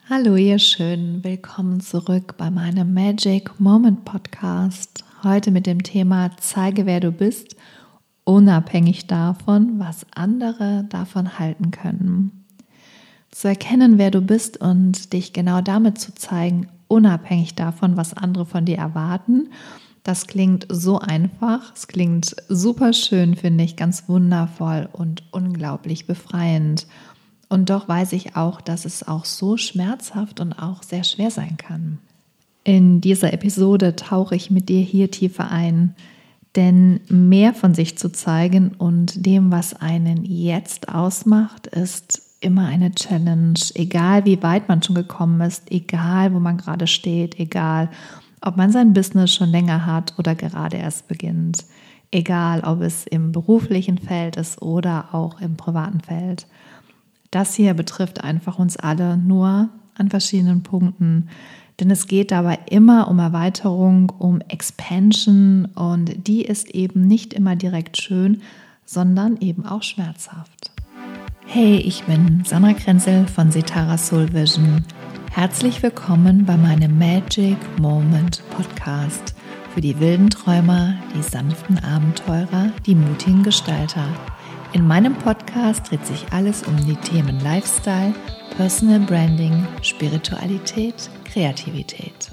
Hallo ihr Schönen, willkommen zurück bei meinem Magic Moment Podcast. Heute mit dem Thema Zeige, wer du bist, unabhängig davon, was andere davon halten können. Zu erkennen, wer du bist und dich genau damit zu zeigen, unabhängig davon, was andere von dir erwarten, das klingt so einfach, es klingt super schön, finde ich, ganz wundervoll und unglaublich befreiend. Und doch weiß ich auch, dass es auch so schmerzhaft und auch sehr schwer sein kann. In dieser Episode tauche ich mit dir hier tiefer ein, denn mehr von sich zu zeigen und dem, was einen jetzt ausmacht, ist immer eine Challenge. Egal wie weit man schon gekommen ist, egal wo man gerade steht, egal ob man sein Business schon länger hat oder gerade erst beginnt, egal ob es im beruflichen Feld ist oder auch im privaten Feld. Das hier betrifft einfach uns alle nur an verschiedenen Punkten, denn es geht dabei immer um Erweiterung, um Expansion und die ist eben nicht immer direkt schön, sondern eben auch schmerzhaft. Hey, ich bin Sandra Krenzel von Setara Soul Vision. Herzlich willkommen bei meinem Magic Moment Podcast für die wilden Träumer, die sanften Abenteurer, die mutigen Gestalter. In meinem Podcast dreht sich alles um die Themen Lifestyle, Personal Branding, Spiritualität, Kreativität.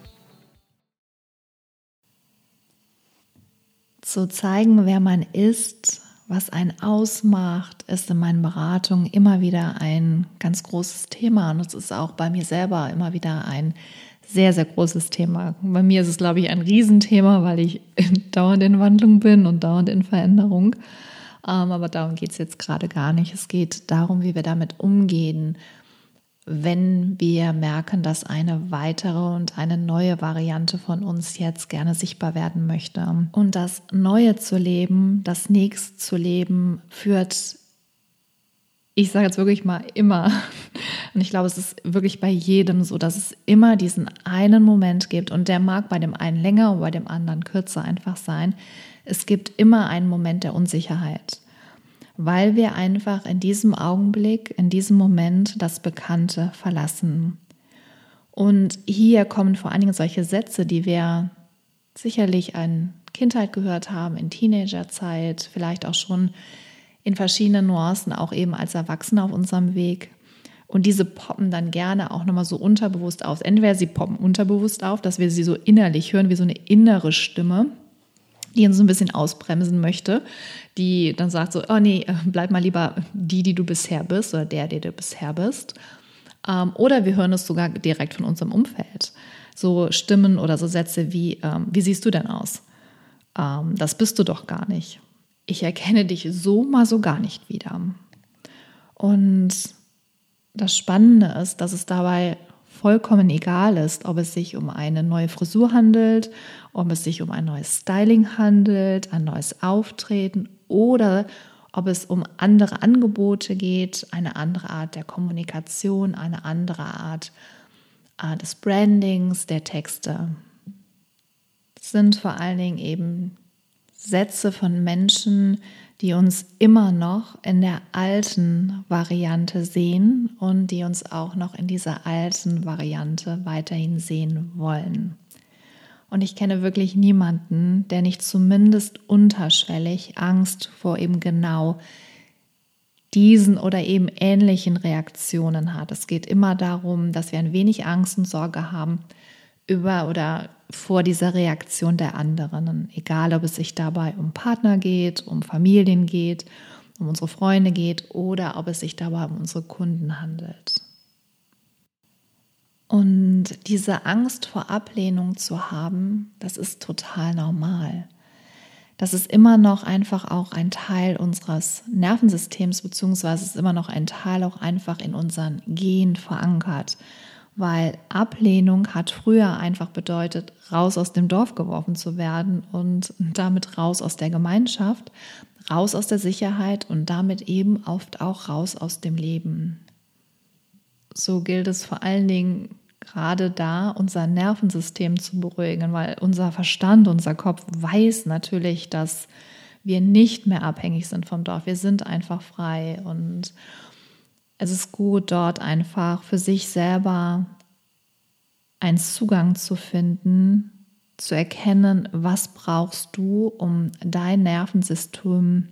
Zu zeigen, wer man ist, was einen ausmacht, ist in meinen Beratungen immer wieder ein ganz großes Thema und es ist auch bei mir selber immer wieder ein sehr, sehr großes Thema. Bei mir ist es, glaube ich, ein Riesenthema, weil ich dauernd in Wandlung bin und dauernd in Veränderung. Aber darum geht es jetzt gerade gar nicht. Es geht darum, wie wir damit umgehen, wenn wir merken, dass eine weitere und eine neue Variante von uns jetzt gerne sichtbar werden möchte. Und das Neue zu leben, das Nächste zu leben, führt, ich sage jetzt wirklich mal immer, und ich glaube, es ist wirklich bei jedem so, dass es immer diesen einen Moment gibt und der mag bei dem einen länger und bei dem anderen kürzer einfach sein. Es gibt immer einen Moment der Unsicherheit, weil wir einfach in diesem Augenblick, in diesem Moment das Bekannte verlassen. Und hier kommen vor allen Dingen solche Sätze, die wir sicherlich in Kindheit gehört haben, in Teenagerzeit, vielleicht auch schon in verschiedenen Nuancen, auch eben als Erwachsene auf unserem Weg. Und diese poppen dann gerne auch nochmal so unterbewusst auf. Entweder sie poppen unterbewusst auf, dass wir sie so innerlich hören, wie so eine innere Stimme, die uns so ein bisschen ausbremsen möchte, die dann sagt so, oh nee, bleib mal lieber die du bisher bist oder der du bisher bist. Oder wir hören es sogar direkt von unserem Umfeld. So Stimmen oder so Sätze wie siehst du denn aus? Das bist du doch gar nicht. Ich erkenne dich so mal so gar nicht wieder. Und das Spannende ist, dass es dabei vollkommen egal ist, ob es sich um eine neue Frisur handelt, ob es sich um ein neues Styling handelt, ein neues Auftreten oder ob es um andere Angebote geht, eine andere Art der Kommunikation, eine andere Art des Brandings, der Texte. Es sind vor allen Dingen eben Sätze von Menschen, die uns immer noch in der alten Variante sehen und die uns auch noch in dieser alten Variante weiterhin sehen wollen. Und ich kenne wirklich niemanden, der nicht zumindest unterschwellig Angst vor eben genau diesen oder eben ähnlichen Reaktionen hat. Es geht immer darum, dass wir ein wenig Angst und Sorge haben über oder vor dieser Reaktion der anderen, egal ob es sich dabei um Partner geht, um Familien geht, um unsere Freunde geht oder ob es sich dabei um unsere Kunden handelt. Und diese Angst vor Ablehnung zu haben, das ist total normal. Das ist immer noch einfach auch ein Teil unseres Nervensystems, beziehungsweise ist immer noch ein Teil auch einfach in unseren Gen verankert. Weil Ablehnung hat früher einfach bedeutet, raus aus dem Dorf geworfen zu werden und damit raus aus der Gemeinschaft, raus aus der Sicherheit und damit eben oft auch raus aus dem Leben. So gilt es vor allen Dingen gerade da, unser Nervensystem zu beruhigen, weil unser Verstand, unser Kopf weiß natürlich, dass wir nicht mehr abhängig sind vom Dorf. Wir sind einfach frei und es ist gut, dort einfach für sich selber einen Zugang zu finden, zu erkennen, was brauchst du, um dein Nervensystem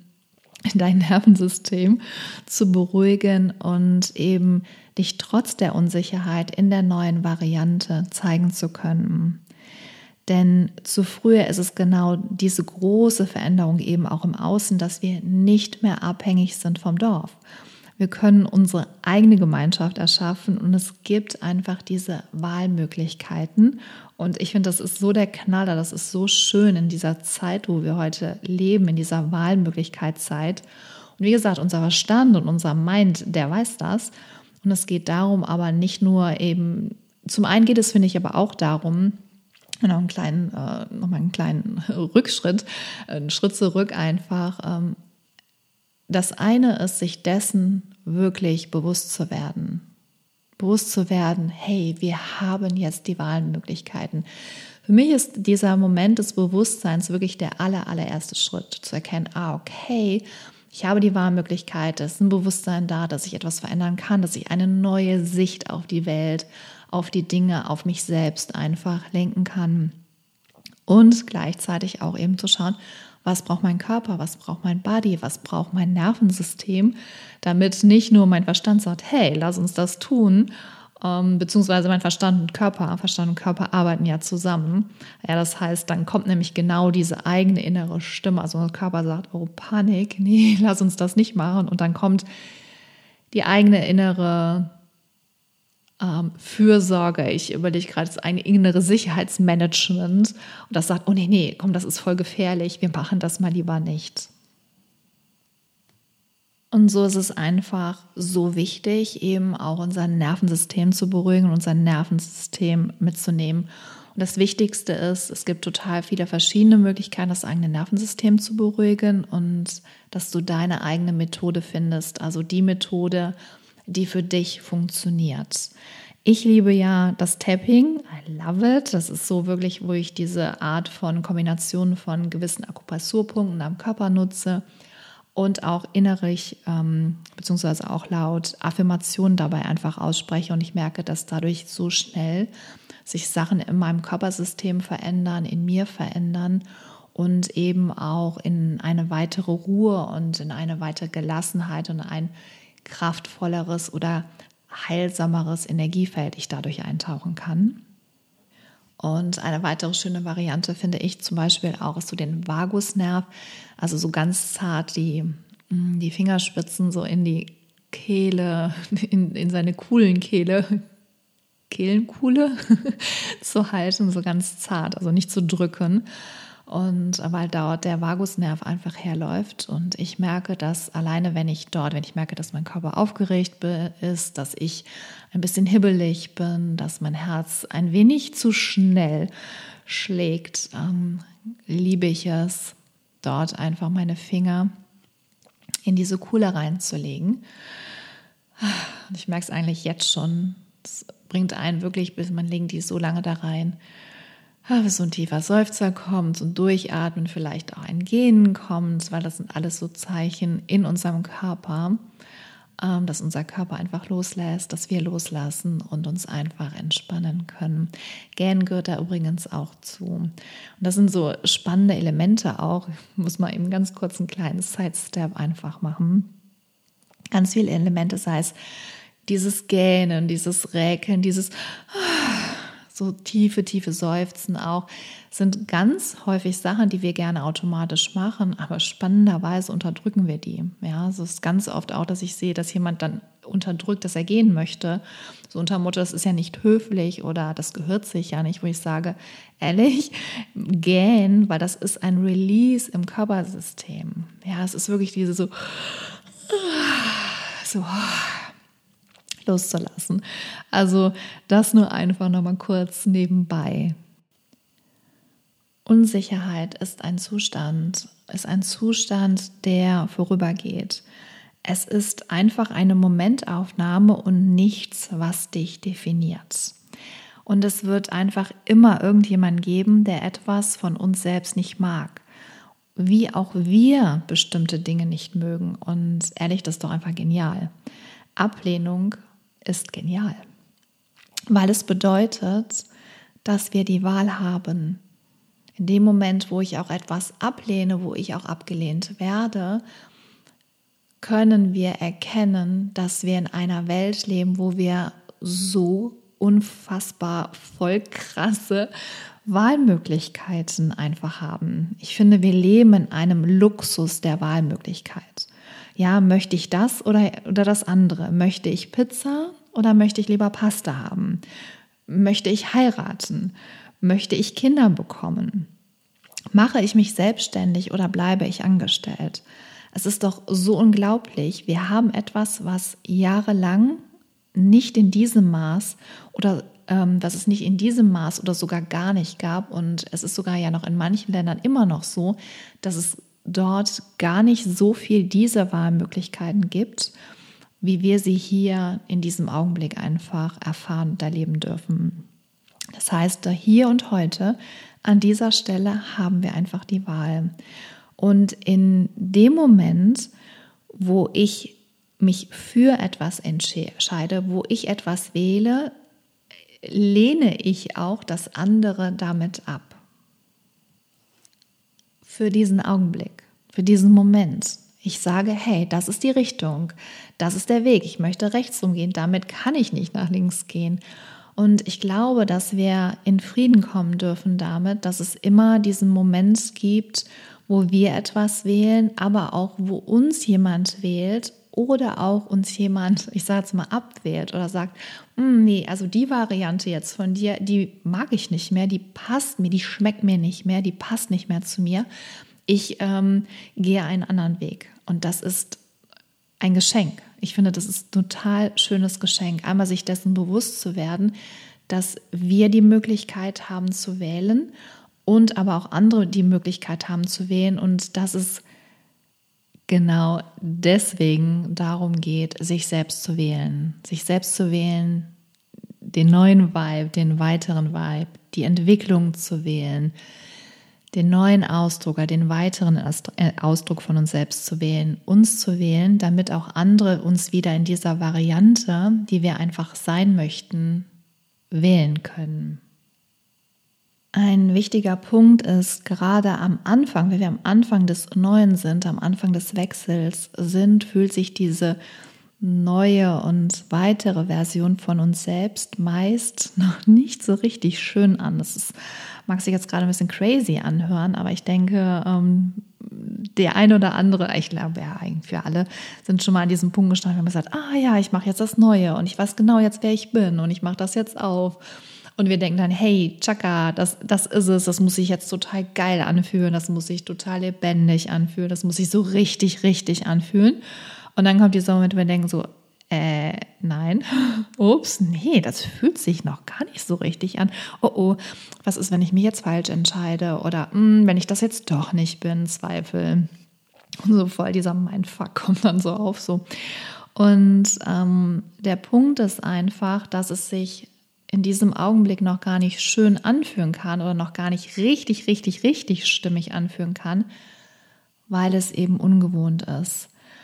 zu beruhigen und eben dich trotz der Unsicherheit in der neuen Variante zeigen zu können. Denn zu früher ist es genau diese große Veränderung eben auch im Außen, dass wir nicht mehr abhängig sind vom Dorf. Wir können unsere eigene Gemeinschaft erschaffen und es gibt einfach diese Wahlmöglichkeiten. Und ich finde, das ist so der Knaller, das ist so schön in dieser Zeit, wo wir heute leben, in dieser Wahlmöglichkeitszeit. Und wie gesagt, unser Verstand und unser Mind, der weiß das. Und es geht darum, aber nicht nur eben, zum einen geht es, finde ich, aber auch darum, nochmal einen kleinen Rückschritt, einen Schritt zurück einfach. Das eine ist, sich dessen wirklich bewusst zu werden. Bewusst zu werden, hey, wir haben jetzt die Wahlmöglichkeiten. Für mich ist dieser Moment des Bewusstseins wirklich der allererste Schritt, zu erkennen, okay, ich habe die Wahlmöglichkeit, es ist ein Bewusstsein da, dass ich etwas verändern kann, dass ich eine neue Sicht auf die Welt, auf die Dinge, auf mich selbst einfach lenken kann. Und gleichzeitig auch eben zu schauen, was braucht mein Körper, was braucht mein Body, was braucht mein Nervensystem, damit nicht nur mein Verstand sagt, hey, lass uns das tun, beziehungsweise mein Verstand und Körper arbeiten ja zusammen. Ja, das heißt, dann kommt nämlich genau diese eigene innere Stimme, also der Körper sagt, oh Panik, nee, lass uns das nicht machen, und dann kommt die eigene innere Fürsorge, ich überlege gerade das eigene innere Sicherheitsmanagement, und das sagt, oh nee, komm, das ist voll gefährlich, wir machen das mal lieber nicht. Und so ist es einfach so wichtig, eben auch unser Nervensystem zu beruhigen und unser Nervensystem mitzunehmen. Und das Wichtigste ist, es gibt total viele verschiedene Möglichkeiten, das eigene Nervensystem zu beruhigen, und dass du deine eigene Methode findest, also die Methode, die für dich funktioniert. Ich liebe ja das Tapping, I love it. Das ist so wirklich, wo ich diese Art von Kombination von gewissen Akupressurpunkten am Körper nutze und auch innerlich beziehungsweise auch laut Affirmationen dabei einfach ausspreche, und ich merke, dass dadurch so schnell sich Sachen in meinem Körpersystem verändern, in mir verändern und eben auch in eine weitere Ruhe und in eine weitere Gelassenheit und ein kraftvolleres oder heilsameres Energiefeld ich dadurch eintauchen kann. Und eine weitere schöne Variante finde ich zum Beispiel auch, ist so den Vagusnerv, also so ganz zart die Fingerspitzen so in die Kehle, in seine Kehlenkuhle zu halten, so ganz zart, also nicht zu drücken. Und weil dort der Vagusnerv einfach herläuft, und ich merke, dass alleine, wenn ich merke, dass mein Körper aufgeregt ist, dass ich ein bisschen hibbelig bin, dass mein Herz ein wenig zu schnell schlägt, liebe ich es, dort einfach meine Finger in diese Kuhle reinzulegen. Und ich merke es eigentlich jetzt schon, es bringt einen wirklich, bis man legt die so lange da rein, bis so ein tiefer Seufzer kommt und Durchatmen, vielleicht auch ein Gähnen kommt, weil das sind alles so Zeichen in unserem Körper, dass unser Körper einfach loslässt, dass wir loslassen und uns einfach entspannen können. Gähnen gehört da übrigens auch zu. Und das sind so spannende Elemente auch. Ich muss mal eben ganz kurz einen kleinen Sidestep einfach machen. Ganz viele Elemente, sei es dieses Gähnen, dieses Räkeln, dieses so tiefe Seufzen auch, sind ganz häufig Sachen, die wir gerne automatisch machen, aber spannenderweise unterdrücken wir die. Ja, es ist ganz oft auch, dass ich sehe, dass jemand dann unterdrückt, dass er gehen möchte. So unter dem Motto, das ist ja nicht höflich oder das gehört sich ja nicht, wo ich sage, ehrlich, gähnen, weil das ist ein Release im Körpersystem. Ja, es ist wirklich diese so loszulassen. Also das nur einfach nochmal kurz nebenbei. Unsicherheit ist ein Zustand, der vorübergeht. Es ist einfach eine Momentaufnahme und nichts, was dich definiert. Und es wird einfach immer irgendjemanden geben, der etwas von uns selbst nicht mag. Wie auch wir bestimmte Dinge nicht mögen. Und ehrlich, das ist doch einfach genial. Ablehnung ist genial, weil es bedeutet, dass wir die Wahl haben. In dem Moment, wo ich auch etwas ablehne, wo ich auch abgelehnt werde, können wir erkennen, dass wir in einer Welt leben, wo wir so unfassbar voll krasse Wahlmöglichkeiten einfach haben. Ich finde, wir leben in einem Luxus der Wahlmöglichkeit. Ja, möchte ich das oder das andere? Möchte ich Pizza oder möchte ich lieber Pasta haben? Möchte ich heiraten? Möchte ich Kinder bekommen? Mache ich mich selbstständig oder bleibe ich angestellt? Es ist doch so unglaublich. Wir haben etwas, was jahrelang nicht in diesem Maß oder dass es nicht in diesem Maß oder sogar gar nicht gab. Und es ist sogar ja noch in manchen Ländern immer noch so, dass es dort gar nicht so viel diese Wahlmöglichkeiten gibt, wie wir sie hier in diesem Augenblick einfach erfahren und erleben dürfen. Das heißt, hier und heute an dieser Stelle haben wir einfach die Wahl. Und in dem Moment, wo ich mich für etwas entscheide, wo ich etwas wähle, lehne ich auch das andere damit ab. Für diesen Augenblick, für diesen Moment. Ich sage, hey, das ist die Richtung, das ist der Weg, ich möchte rechts rumgehen, damit kann ich nicht nach links gehen. Und ich glaube, dass wir in Frieden kommen dürfen damit, dass es immer diesen Moment gibt, wo wir etwas wählen, aber auch wo uns jemand wählt oder auch uns jemand, ich sage jetzt mal, abwählt oder sagt, nee, also die Variante jetzt von dir, die mag ich nicht mehr, die passt mir, die schmeckt mir nicht mehr, die passt nicht mehr zu mir. Ich gehe einen anderen Weg. Und das ist ein Geschenk. Ich finde, das ist ein total schönes Geschenk. Einmal sich dessen bewusst zu werden, dass wir die Möglichkeit haben zu wählen und aber auch andere die Möglichkeit haben zu wählen und dass es genau deswegen darum geht, sich selbst zu wählen. Sich selbst zu wählen, den neuen Vibe, den weiteren Vibe, die Entwicklung zu wählen, den neuen Ausdruck oder den weiteren Ausdruck von uns selbst zu wählen, uns zu wählen, damit auch andere uns wieder in dieser Variante, die wir einfach sein möchten, wählen können. Ein wichtiger Punkt ist, gerade am Anfang, wenn wir am Anfang des Neuen sind, am Anfang des Wechsels sind, fühlt sich diese neue und weitere Version von uns selbst meist noch nicht so richtig schön an. Das mag sich jetzt gerade ein bisschen crazy anhören, aber ich denke, der eine oder andere, ich glaube ja eigentlich für alle, sind schon mal an diesem Punkt gestanden, wenn man sagt, ja, ich mache jetzt das Neue und ich weiß genau jetzt, wer ich bin und ich mache das jetzt auf. Und wir denken dann, hey, Chaka, das ist es, das muss sich jetzt total geil anfühlen, das muss sich total lebendig anfühlen, das muss sich so richtig, richtig anfühlen. Und dann kommt dieser Moment, wo wir denken so, nein, ups, nee, das fühlt sich noch gar nicht so richtig an. Oh, was ist, wenn ich mich jetzt falsch entscheide? Oder wenn ich das jetzt doch nicht bin, Zweifel. Und so voll dieser Mindfuck kommt dann so auf. So. Und der Punkt ist einfach, dass es sich in diesem Augenblick noch gar nicht schön anfühlen kann oder noch gar nicht richtig, richtig, richtig stimmig anfühlen kann, weil es eben ungewohnt ist.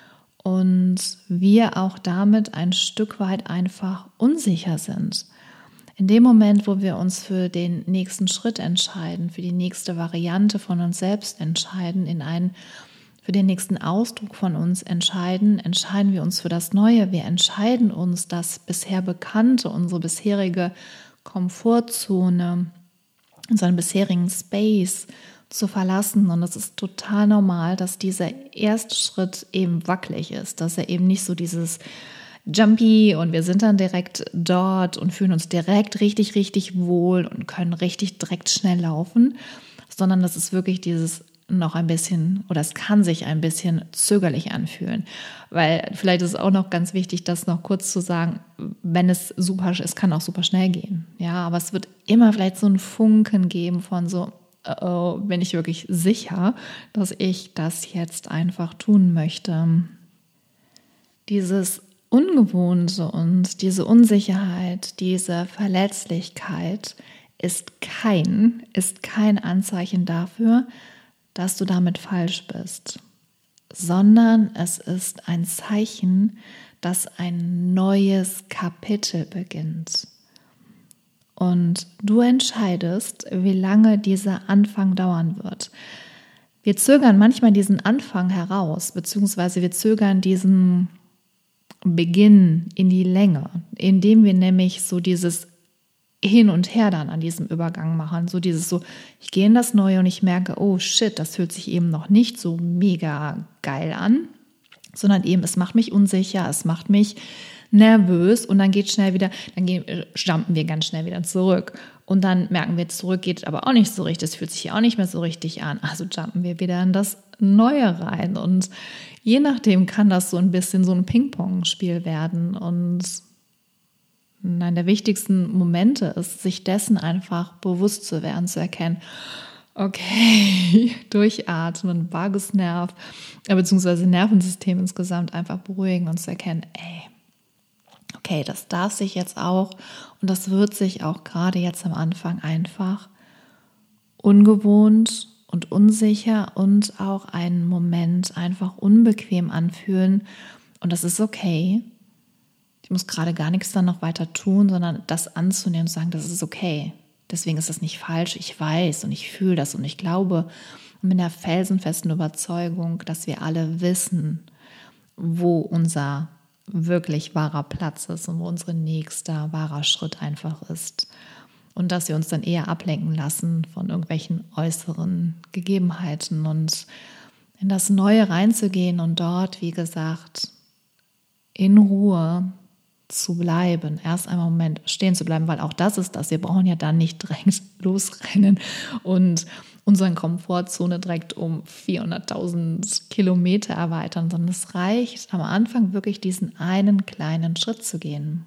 Und wir auch damit ein Stück weit einfach unsicher sind. In dem Moment, wo wir uns für den nächsten Schritt entscheiden, für die nächste Variante von uns selbst entscheiden, für den nächsten Ausdruck von uns entscheiden wir uns für das Neue. Wir entscheiden uns, das bisher Bekannte, unsere bisherige Komfortzone, unseren bisherigen Space zu verlassen. Und es ist total normal, dass dieser erste Schritt eben wackelig ist, dass er eben nicht so dieses Jumpy und wir sind dann direkt dort und fühlen uns direkt richtig, richtig wohl und können richtig direkt schnell laufen, sondern das ist wirklich dieses noch ein bisschen, oder es kann sich ein bisschen zögerlich anfühlen, weil vielleicht ist es auch noch ganz wichtig, das noch kurz zu sagen, wenn es super ist, kann auch super schnell gehen, ja, aber es wird immer vielleicht so einen Funken geben von so, bin ich wirklich sicher, dass ich das jetzt einfach tun möchte. Dieses Ungewohnte und diese Unsicherheit, diese Verletzlichkeit ist kein Anzeichen dafür, dass du damit falsch bist, sondern es ist ein Zeichen, dass ein neues Kapitel beginnt. Und du entscheidest, wie lange dieser Anfang dauern wird. Wir zögern manchmal diesen Anfang heraus, beziehungsweise wir zögern diesen Beginn in die Länge, indem wir nämlich so dieses Hin und Her dann an diesem Übergang machen. So dieses so, ich gehe in das Neue und ich merke, oh shit, das fühlt sich eben noch nicht so mega geil an, sondern eben, es macht mich unsicher, es macht mich nervös und dann geht schnell wieder, jumpen wir ganz schnell wieder zurück. Und dann merken wir, zurück geht aber auch nicht so richtig, es fühlt sich ja auch nicht mehr so richtig an. Also jumpen wir wieder in das Neue rein. Und je nachdem kann das so ein bisschen so ein Ping-Pong-Spiel werden. Und einer der wichtigsten Momente ist, sich dessen einfach bewusst zu werden, zu erkennen, okay, durchatmen, Vagusnerv, beziehungsweise Nervensystem insgesamt einfach beruhigen und zu erkennen, okay, das darf sich jetzt auch und das wird sich auch gerade jetzt am Anfang einfach ungewohnt und unsicher und auch einen Moment einfach unbequem anfühlen und das ist okay. Ich muss gerade gar nichts dann noch weiter tun, sondern das anzunehmen und sagen, das ist okay. Deswegen ist das nicht falsch. Ich weiß und ich fühle das und ich glaube und bin der felsenfesten Überzeugung, dass wir alle wissen, wo unser wirklich wahrer Platz ist und wo unser nächster wahrer Schritt einfach ist. Und dass wir uns dann eher ablenken lassen von irgendwelchen äußeren Gegebenheiten und in das Neue reinzugehen und dort, wie gesagt, in Ruhe zu bleiben, erst einmal einen Moment stehen zu bleiben, weil auch das ist das, wir brauchen ja dann nicht direkt losrennen und unsere Komfortzone direkt um 400.000 Kilometer erweitern, sondern es reicht am Anfang wirklich diesen einen kleinen Schritt zu gehen.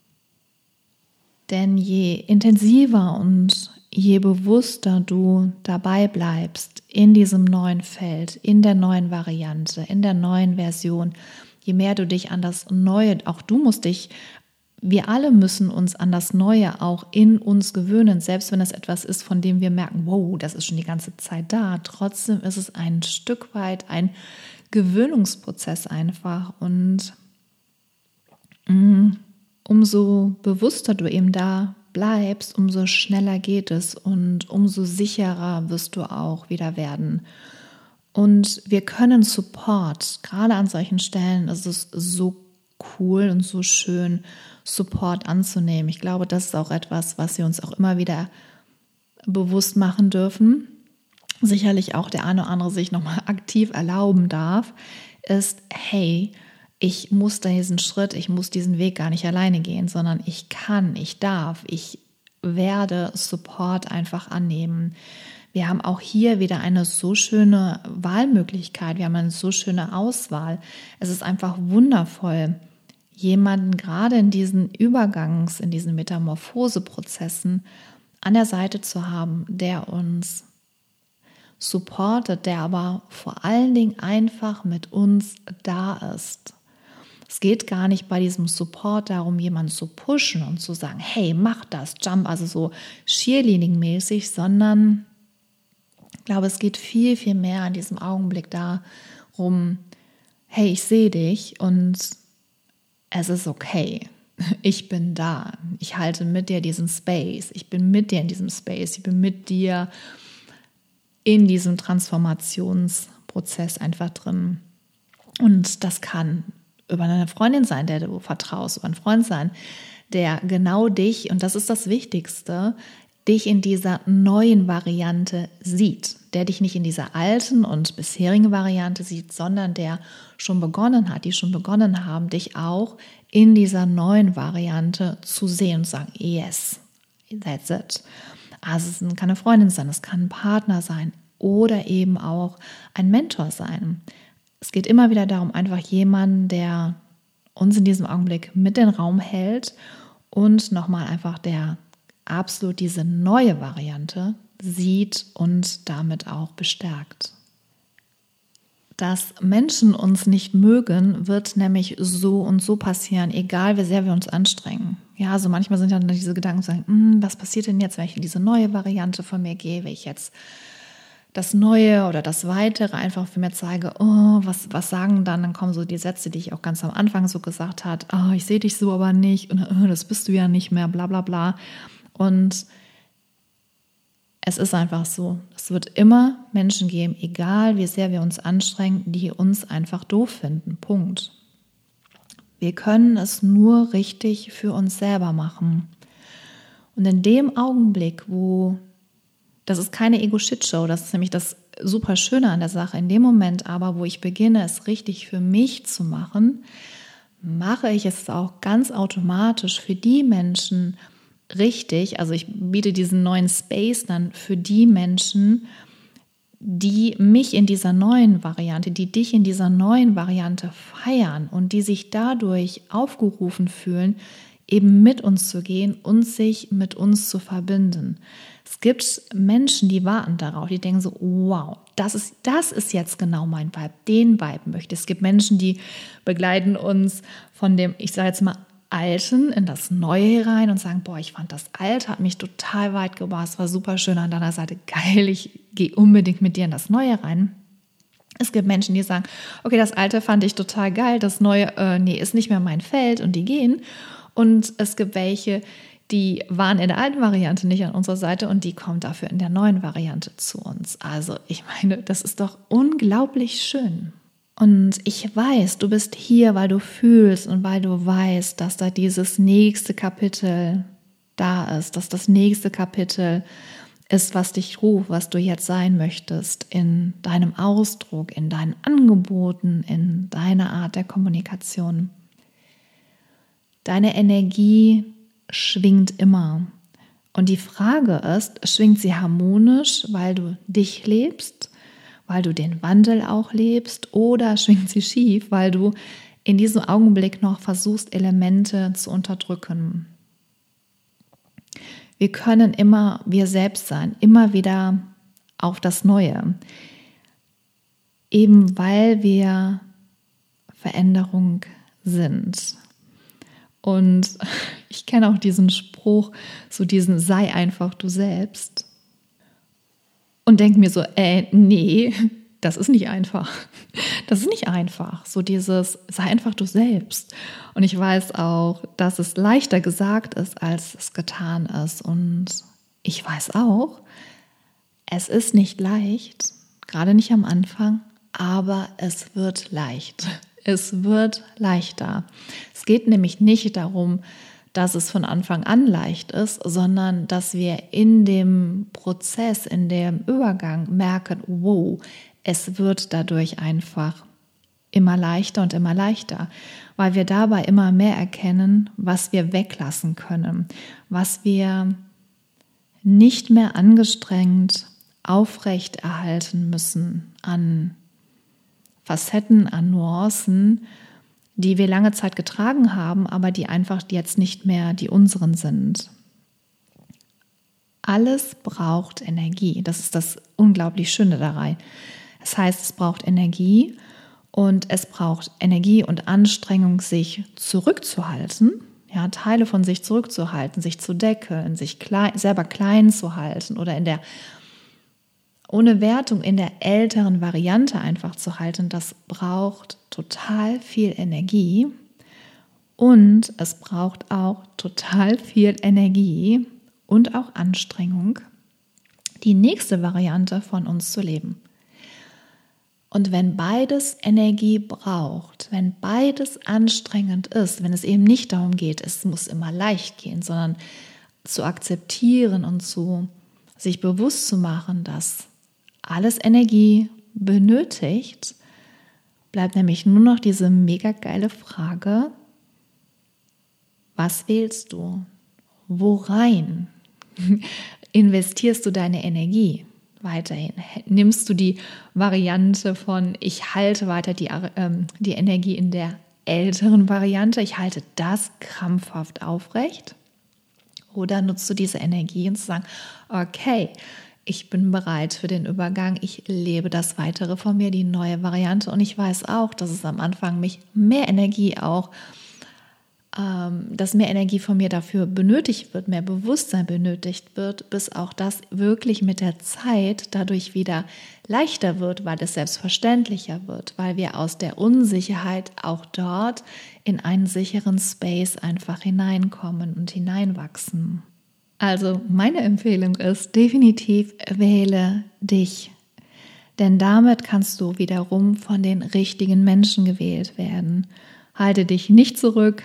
Denn je intensiver und je bewusster du dabei bleibst in diesem neuen Feld, in der neuen Variante, in der neuen Version, je mehr du dich an das Neue, auch du musst dich, wir alle müssen uns an das Neue auch in uns gewöhnen, selbst wenn es etwas ist, von dem wir merken, wow, das ist schon die ganze Zeit da. Trotzdem ist es ein Stück weit ein Gewöhnungsprozess einfach und umso bewusster du eben da bleibst, umso schneller geht es und umso sicherer wirst du auch wieder werden. Und wir können Support, gerade an solchen Stellen ist es so cool und so schön, Support anzunehmen. Ich glaube, das ist auch etwas, was wir uns auch immer wieder bewusst machen dürfen. Sicherlich auch der eine oder andere sich nochmal aktiv erlauben darf, ist, hey, ich muss diesen Schritt, ich muss diesen Weg gar nicht alleine gehen, sondern ich kann, ich darf, ich werde Support einfach annehmen. Wir haben auch hier wieder eine so schöne Wahlmöglichkeit, wir haben eine so schöne Auswahl. Es ist einfach wundervoll, jemanden gerade in diesen in diesen Metamorphoseprozessen an der Seite zu haben, der uns supportet, der aber vor allen Dingen einfach mit uns da ist. Es geht gar nicht bei diesem Support darum, jemanden zu pushen und zu sagen, hey, mach das, jump, also so Cheerleading-mäßig, sondern ich glaube, es geht viel, viel mehr in diesem Augenblick darum, hey, ich sehe dich und es ist okay. Ich bin da. Ich halte mit dir diesen Space. Ich bin mit dir in diesem Space. Ich bin mit dir in diesem Transformationsprozess einfach drin. Und das kann über eine Freundin sein, der du vertraust, über einen Freund sein, der genau dich, und das ist das Wichtigste, dich in dieser neuen Variante sieht, der dich nicht in dieser alten und bisherigen Variante sieht, sondern der schon begonnen hat, die schon begonnen haben, dich auch in dieser neuen Variante zu sehen und zu sagen, yes, that's it. Also es kann eine Freundin sein, es kann ein Partner sein oder eben auch ein Mentor sein. Es geht immer wieder darum, einfach jemanden, der uns in diesem Augenblick mit den Raum hält und nochmal einfach der absolut diese neue Variante sieht und damit auch bestärkt. Dass Menschen uns nicht mögen, wird nämlich so und so passieren, egal wie sehr wir uns anstrengen. Ja, also manchmal sind dann diese Gedanken, sagen, was passiert denn jetzt, wenn ich in diese neue Variante von mir gehe, wenn ich jetzt das Neue oder das Weitere einfach für mir zeige, oh, was sagen dann kommen so die Sätze, die ich auch ganz am Anfang so gesagt habe, oh, ich sehe dich so aber nicht und oh, das bist du ja nicht mehr, bla bla bla. Und es ist einfach so, es wird immer Menschen geben, egal wie sehr wir uns anstrengen, die uns einfach doof finden, Punkt. Wir können es nur richtig für uns selber machen. Und in dem Augenblick, das ist keine Ego-Shit-Show, das ist nämlich das super Schöne an der Sache, in dem Moment aber, wo ich beginne, es richtig für mich zu machen, mache ich es auch ganz automatisch für die Menschen richtig, also ich biete diesen neuen Space dann für die Menschen, die mich in dieser neuen Variante, die dich in dieser neuen Variante feiern und die sich dadurch aufgerufen fühlen, eben mit uns zu gehen und sich mit uns zu verbinden. Es gibt Menschen, die warten darauf, die denken so, wow, das ist jetzt genau mein Vibe, den Vibe möchte ich. Es gibt Menschen, die begleiten uns von dem, ich sage jetzt mal, Alten in das Neue rein und sagen, boah, ich fand das Alte, hat mich total weit gebracht, es war super schön an deiner Seite, geil, ich gehe unbedingt mit dir in das Neue rein. Es gibt Menschen, die sagen, okay, das Alte fand ich total geil, das Neue, nee, ist nicht mehr mein Feld und die gehen. Und es gibt welche, die waren in der alten Variante nicht an unserer Seite und die kommen dafür in der neuen Variante zu uns. Also ich meine, das ist doch unglaublich schön. Und ich weiß, du bist hier, weil du fühlst und weil du weißt, dass da dieses nächste Kapitel da ist, dass das nächste Kapitel ist, was dich ruft, was du jetzt sein möchtest, in deinem Ausdruck, in deinen Angeboten, in deiner Art der Kommunikation. Deine Energie schwingt immer. Und die Frage ist, schwingt sie harmonisch, weil du dich lebst, weil du den Wandel auch lebst, oder schwingt sie schief, weil du in diesem Augenblick noch versuchst, Elemente zu unterdrücken. Wir können immer wir selbst sein, immer wieder auf das Neue, eben weil wir Veränderung sind. Und ich kenne auch diesen Spruch, so diesen sei einfach du selbst. Und denke mir so, nee, das ist nicht einfach. Das ist nicht einfach. So dieses, sei einfach du selbst. Und ich weiß auch, dass es leichter gesagt ist, als es getan ist. Und ich weiß auch, es ist nicht leicht, gerade nicht am Anfang, aber es wird leicht. Es wird leichter. Es geht nämlich nicht darum, dass es von Anfang an leicht ist, sondern dass wir in dem Prozess, in dem Übergang merken, wow, es wird dadurch einfach immer leichter und immer leichter, weil wir dabei immer mehr erkennen, was wir weglassen können, was wir nicht mehr angestrengt aufrechterhalten müssen an Facetten, an Nuancen, die wir lange Zeit getragen haben, aber die einfach jetzt nicht mehr die unseren sind. Alles braucht Energie. Das ist das unglaublich Schöne daran. Das heißt, es braucht Energie und es braucht Energie und Anstrengung, sich zurückzuhalten, ja, Teile von sich zurückzuhalten, sich zu deckeln, sich selber klein zu halten oder ohne Wertung in der älteren Variante einfach zu halten. Das braucht total viel Energie und es braucht auch total viel Energie und auch Anstrengung, die nächste Variante von uns zu leben. Und wenn beides Energie braucht, wenn beides anstrengend ist, wenn es eben nicht darum geht, es muss immer leicht gehen, sondern zu akzeptieren und sich bewusst zu machen, dass alles Energie benötigt, bleibt nämlich nur noch diese mega geile Frage, was wählst du? Worein investierst du deine Energie weiterhin? Nimmst du die Variante von, ich halte weiter die Energie in der älteren Variante, ich halte das krampfhaft aufrecht? Oder nutzt du diese Energie und zu sagen, okay, ich bin bereit für den Übergang, ich lebe das Weitere von mir, die neue Variante, und ich weiß auch, dass es am Anfang mich mehr Energie auch dass mehr Energie von mir dafür benötigt wird, mehr Bewusstsein benötigt wird, bis auch das wirklich mit der Zeit dadurch wieder leichter wird, weil es selbstverständlicher wird, weil wir aus der Unsicherheit auch dort in einen sicheren Space einfach hineinkommen und hineinwachsen. Also meine Empfehlung ist definitiv, wähle dich. Denn damit kannst du wiederum von den richtigen Menschen gewählt werden. Halte dich nicht zurück,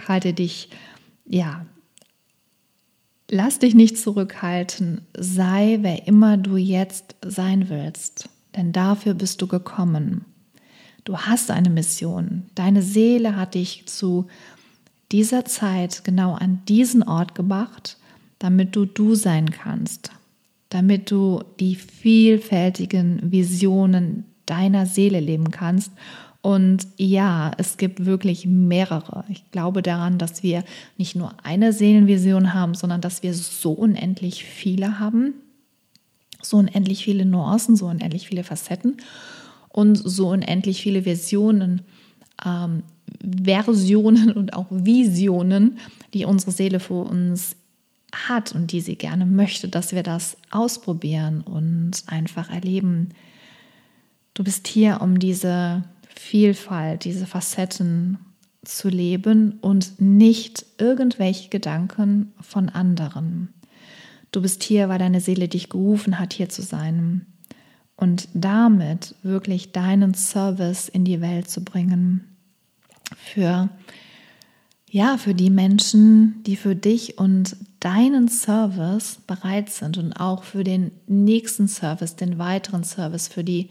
lass dich nicht zurückhalten. Sei, wer immer du jetzt sein willst. Denn dafür bist du gekommen. Du hast eine Mission. Deine Seele hat dich zu dieser Zeit genau an diesen Ort gebracht, damit du sein kannst. Damit du die vielfältigen Visionen deiner Seele leben kannst. Und ja, es gibt wirklich mehrere. Ich glaube daran, dass wir nicht nur eine Seelenvision haben, sondern dass wir so unendlich viele haben, so unendlich viele Nuancen, so unendlich viele Facetten und so unendlich viele Versionen und auch Visionen, die unsere Seele für uns hat und die sie gerne möchte, dass wir das ausprobieren und einfach erleben. Du bist hier, um diese Vielfalt, diese Facetten zu leben und nicht irgendwelche Gedanken von anderen. Du bist hier, weil deine Seele dich gerufen hat, hier zu sein und damit wirklich deinen Service in die Welt zu bringen. Für die Menschen, die für dich und deinen Service bereit sind und auch für den nächsten Service, den weiteren Service, für die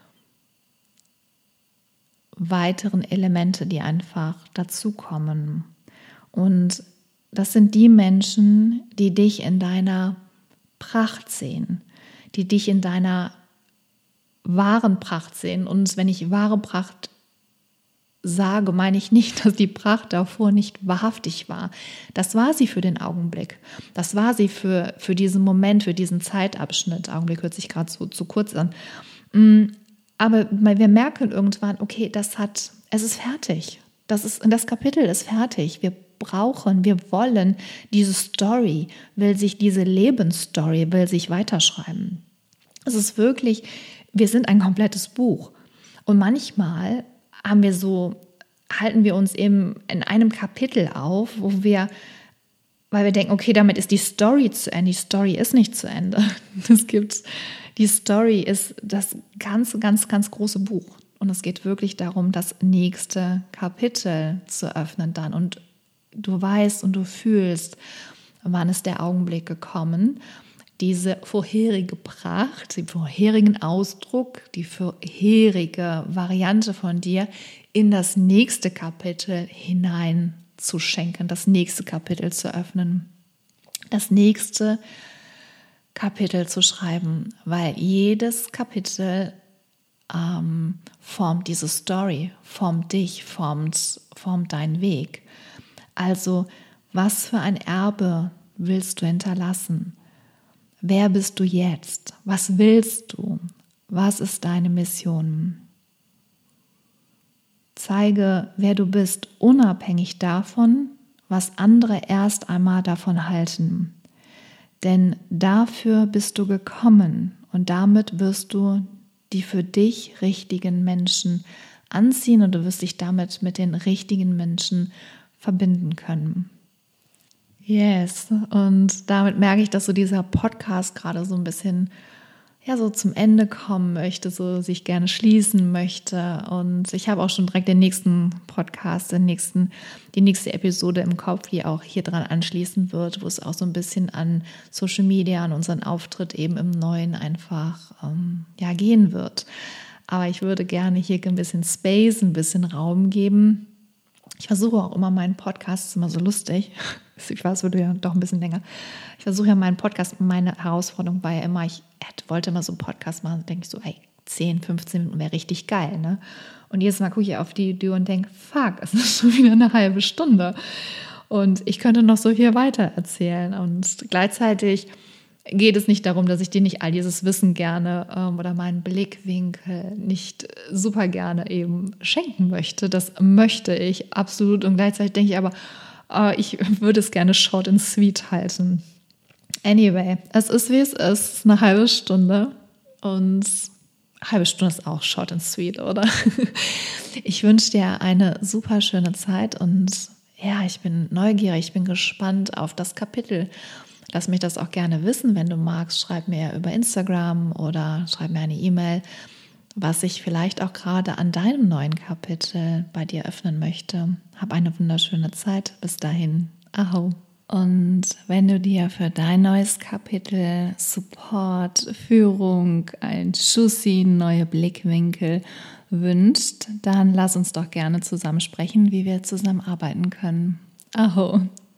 weiteren Elemente, die einfach dazukommen. Und das sind die Menschen, die dich in deiner Pracht sehen, die dich in deiner wahren Pracht sehen. Und wenn ich wahre Pracht sage, meine ich nicht, dass die Pracht davor nicht wahrhaftig war. Das war sie für den Augenblick. Das war sie für diesen Moment, für diesen Zeitabschnitt. Augenblick hört sich gerade so zu kurz an. Aber wir merken irgendwann, okay, es ist fertig. Das Kapitel ist fertig. Wir wollen diese Story, diese Lebensstory will sich weiterschreiben. Es ist wirklich, wir sind ein komplettes Buch. Und manchmal halten wir uns eben in einem Kapitel auf, weil wir denken, okay, damit ist die Story zu Ende. Die Story ist nicht zu Ende. Die Story ist das ganz, ganz, ganz große Buch. Und es geht wirklich darum, das nächste Kapitel zu öffnen dann. Und du weißt und du fühlst, wann ist der Augenblick gekommen, diese vorherige Pracht, den vorherigen Ausdruck, die vorherige Variante von dir in das nächste Kapitel hineinzuschenken, das nächste Kapitel zu öffnen, das nächste Kapitel zu schreiben, weil jedes Kapitel formt diese Story, formt dich, formt deinen Weg. Also, was für ein Erbe willst du hinterlassen? Wer bist du jetzt? Was willst du? Was ist deine Mission? Zeige, wer du bist, unabhängig davon, was andere erst einmal davon halten. Denn dafür bist du gekommen und damit wirst du die für dich richtigen Menschen anziehen und du wirst dich damit mit den richtigen Menschen verbinden können. Yes, und damit merke ich, dass so dieser Podcast gerade so ein bisschen so zum Ende kommen möchte, so sich gerne schließen möchte. Und ich habe auch schon direkt den nächsten Podcast, die nächste Episode im Kopf, die auch hier dran anschließen wird, wo es auch so ein bisschen an Social Media, an unseren Auftritt eben im Neuen einfach gehen wird. Aber ich würde gerne hier ein bisschen Space, ein bisschen Raum geben. Ich versuche auch immer meinen Podcast, ist immer so lustig, ich weiß, es wird ja doch ein bisschen länger. Ich versuche ja meinen Podcast, meine Herausforderung war ja immer, ich wollte immer so einen Podcast machen, denke ich so, 10, 15 Minuten wäre richtig geil, ne? Und jedes Mal gucke ich auf die Uhr und denke, fuck, es ist schon wieder eine halbe Stunde. Und ich könnte noch so viel weiter erzählen. Und gleichzeitig geht es nicht darum, dass ich dir nicht all dieses Wissen gerne oder meinen Blickwinkel nicht super gerne eben schenken möchte. Das möchte ich absolut. Und gleichzeitig denke ich aber, Ich würde es gerne short and sweet halten. Anyway, es ist wie es ist, eine halbe Stunde und eine halbe Stunde ist auch short and sweet, oder? Ich wünsche dir eine super schöne Zeit und ja, ich bin neugierig, ich bin gespannt auf das Kapitel. Lass mich das auch gerne wissen, wenn du magst. Schreib mir über Instagram oder schreib mir eine E-Mail, was ich vielleicht auch gerade an deinem neuen Kapitel bei dir öffnen möchte. Hab eine wunderschöne Zeit. Bis dahin. Aho. Und wenn du dir für dein neues Kapitel Support, Führung, ein Schussi, neue Blickwinkel wünschst, dann lass uns doch gerne zusammen sprechen, wie wir zusammenarbeiten können. Aho.